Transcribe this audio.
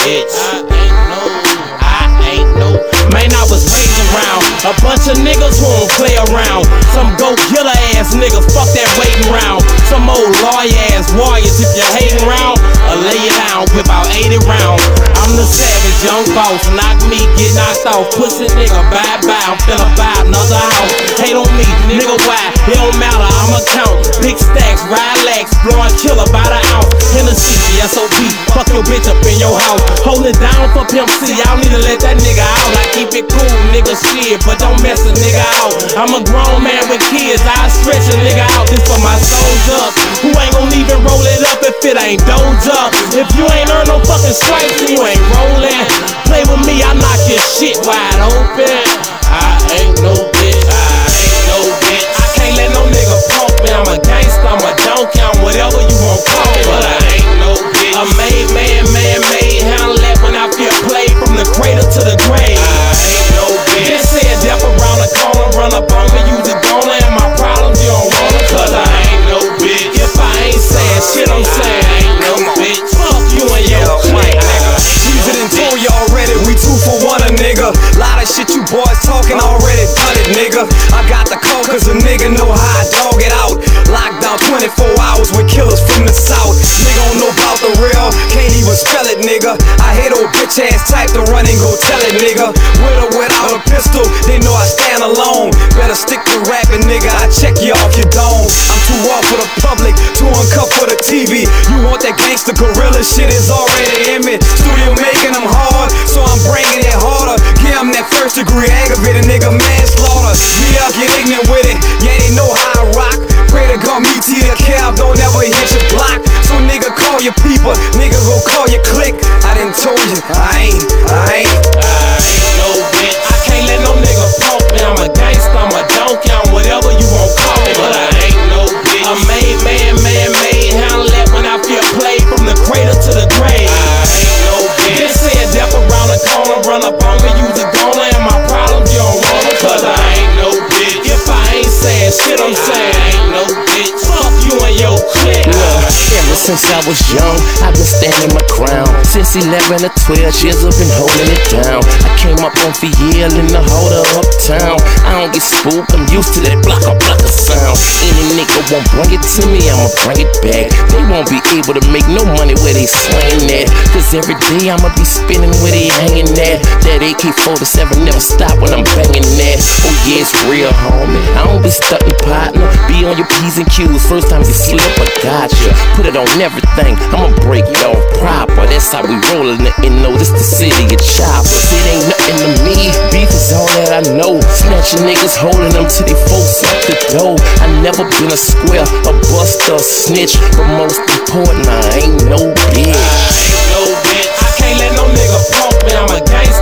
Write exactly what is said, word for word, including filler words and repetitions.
bitch. I ain't no, I ain't no. Man, I was raised around a bunch of niggas who don't play around. Some go-killer ass niggas, fuck that waiting round. Some old lawyer ass warriors, if you hating round, or lay it down, whip out eighty rounds. I'm the savage, young boss, knock me, get knocked off. Pussy nigga, bye-bye, I'm finna buy another house. Hate on me, nigga, why? It don't matter, I'ma count. Big stacks, ride lax, blowing killer by the ounce. Hennessy, S O B, fuck your bitch up in your house. Hold it down for Pimp C, I don't need to let that nigga out. I keep it cool, nigga, shit, but don't mess a nigga out. I'm a grown man with kids, I stretch a nigga out. This for my soldiers, who ain't gon' even roll it up if it ain't doja. If you ain't earn no fucking stripes, then you ain't rolling. Play with me, I knock your shit wide open. I ain't no bitch, I ain't no bitch. I can't let no nigga punk me, I'm a gangster, I'm a donkey, I'm whatever you want call me, but I ain't no bitch. A made man, man made, handle that when I feel played from the cradle to the grave. I ain't no bitch. Just say a death around the corner, run up on me, use a goner, and my problems you don't want them, cause I ain't no bitch. If I ain't saying shit, I'm saying I ain't no bitch. Fuck you and your clique, nigga. Use it and told you already, we two for one, a nigga. Lot of shit you boys talking, already done it, nigga. I got the call cause a nigga know how I dog it out. Lockdown twenty-four hours with killers from the south. Nigga don't know about the real, can't even spell it, nigga. I hate old bitch ass type to run and go tell it, nigga. With or without a pistol, they know I stand alone. Better stick to rapping, nigga, I check you off your dome. I'm too off for the public, too uncut for the T V. You want that gangster gorilla shit is already in me. Studio making them hard, so I'm bringing it harder. Give them that first degree aggravated nigga manslaughter. Me up, get ignorant with it, yeah they know how I rock. Pray to God meet you a cab, don't ever hit your block. So nigga call your people, nigga go call your clique. I done told you, I ain't, I ain't, I ain't no bitch. I can't let no nigga punk me, I'm a gangster, I'm a donkey, I'm whatever you want call me, but I ain't no bitch. A made man, man made, handle that when I feel played from the cradle to the grave. I ain't no bitch. Just say a death around the corner, run up on me, use a goner, and my problems you don't want them, cause I ain't no bitch. If I ain't saying shit, I'm saying I ain't no bitch. Fuck you and your clique. Ever since I was young, I've been standing my ground. Since eleven or twelve years, I've been holding it down. I came up on for years in the holder uptown. I don't get spooked, I'm used to that block on blocker sound. Any nigga won't bring it to me, I'ma bring it back. They won't be able to make no money where they swing at. Cause every day I'ma be spinning where they hanging at. That A K forty-seven never stop when I'm banging that. Oh yeah, it's real, homie. I don't be stunting, partner. Be on your P's and Q's. First time you slip, I gotcha. Put it on everything, I'ma break it off proper. That's how we rollin' it, and know this the city of choppers. It ain't nothing to me, beef is all that I know. Snatching niggas, holding them till they folks up the door. I never been a square, a buster, a snitch, but most important, I ain't no bitch. I ain't no bitch. I can't let no nigga punk me, I'm a gangster.